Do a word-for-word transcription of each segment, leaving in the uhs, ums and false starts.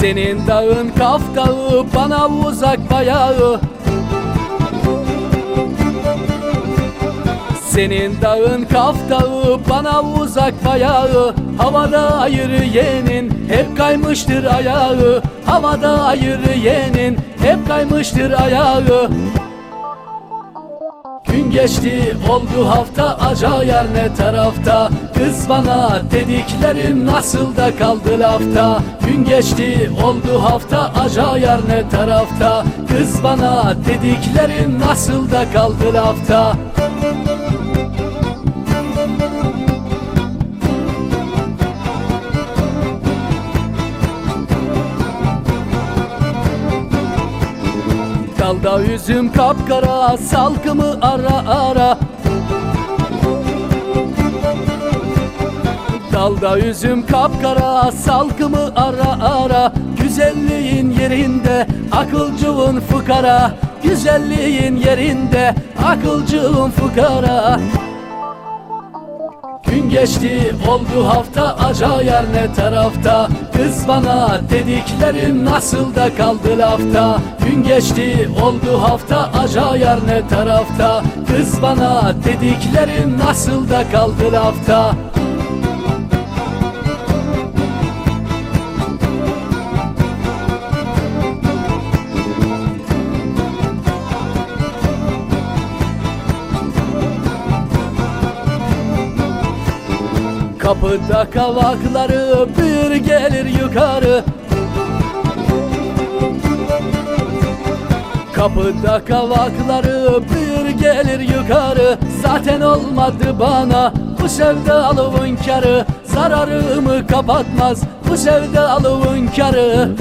Senin dağın Kaf Dağı bana uzak bayağı. Senin dağın Kaf Dağı bana uzak bayağı. Havada yürüyenin hep kaymıştır ayağı. Havada yürüyenin hep kaymıştır ayağı. Gün geçti oldu hafta, aca yar ne tarafta? Kız bana dediklerim nasıl da kaldı lafta? Gün geçti oldu hafta, aca yar ne tarafta? Kız bana dediklerim nasıl da kaldı lafta? Dalda üzüm kapkara, salkımı ara ara. Dalda üzüm kapkara, salkımı ara ara. Güzelliğin yerinde, akılcığın fukara. Güzelliğin yerinde, akılcığın fukara. Gün geçti oldu hafta, aca yar ne tarafta? Kız bana dediklerim nasıl da kaldı lafta? Gün geçti oldu hafta, aca yar ne tarafta? Kız bana dediklerim nasıl da kaldı lafta? Kapıda kavakları bir gelir yukarı. Kapıda kavakları bir gelir yukarı. Zaten olmadı bana bu sevdalığın kârı. Zararımı kapatmaz bu sevdalığın kârı.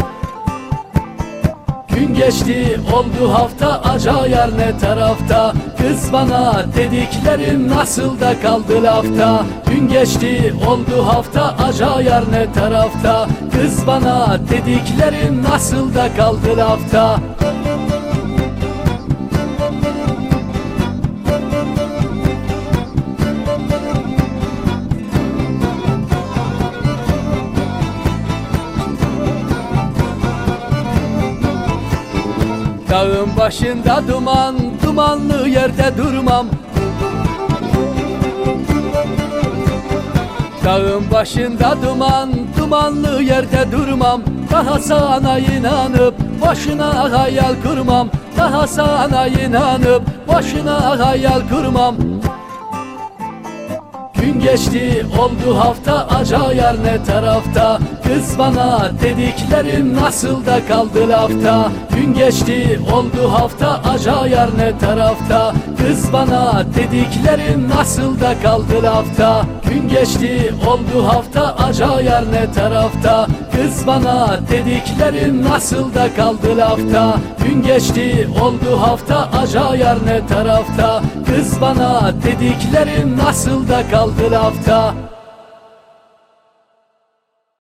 Gün geçti oldu hafta, aca yar ne tarafta? Kız bana dediklerim nasıl da kaldı lafta? Gün geçti oldu hafta, aca yar ne tarafta? Kız bana dediklerim nasıl da kaldı lafta? Dağın başında duman, dumanlı yerde durmam. Dağın başında duman, dumanlı yerde durmam. Daha sana inanıp boşuna hayal kurmam. Daha sana inanıp boşuna hayal kurmam. Gün geçti oldu hafta, aca yar ne tarafta? Kız bana dediklerim nasıl da kaldı lafta? Gün geçti oldu hafta, aca yar ne tarafta? Kız bana dediklerim nasıl da kaldı lafta? Gün geçti oldu hafta, aca yar ne tarafta? Kız bana dediklerim nasıl da kaldı lafta? Gün geçti oldu hafta, aca yar ne tarafta? Kız bana dediklerim nasıl da kaldı lafta?